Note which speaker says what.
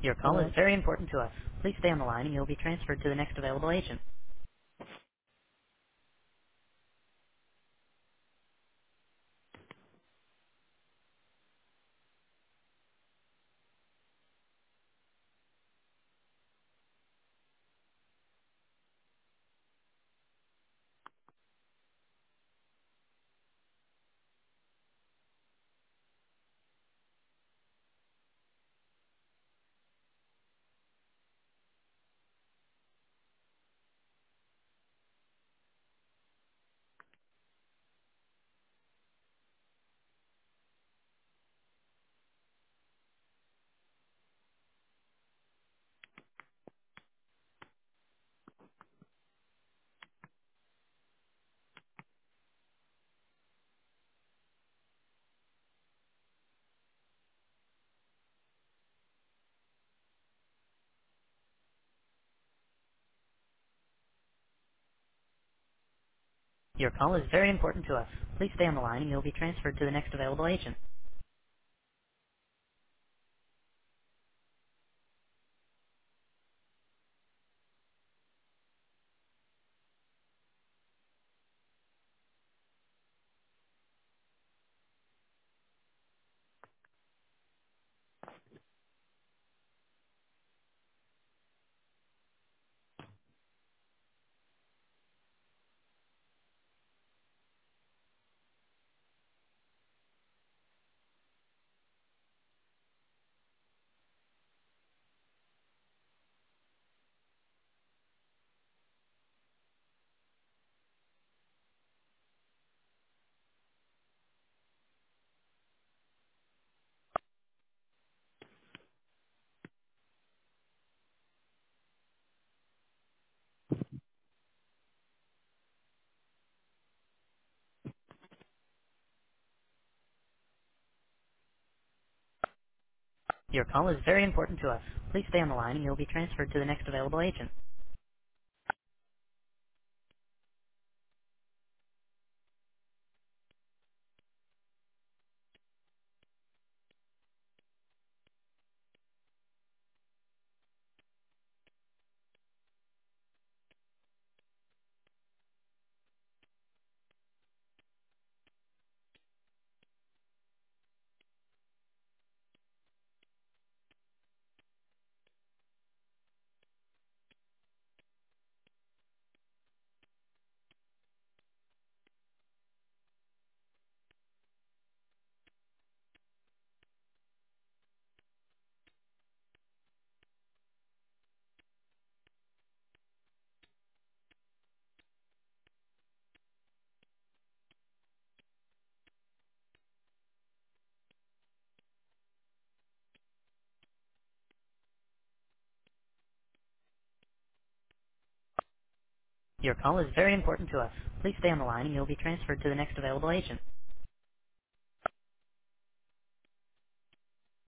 Speaker 1: Your call is
Speaker 2: Hello?
Speaker 1: very important to us. Please stay on the line and you'll be transferred to the next available agent. Your call is very important to us. Please stay on the line and you'll be transferred to the next available agent. Your call is very important to us. Please stay on the line and you'll be transferred to the next available agent. Your call is very important to us. Please stay on the line and you'll be transferred to the next available agent.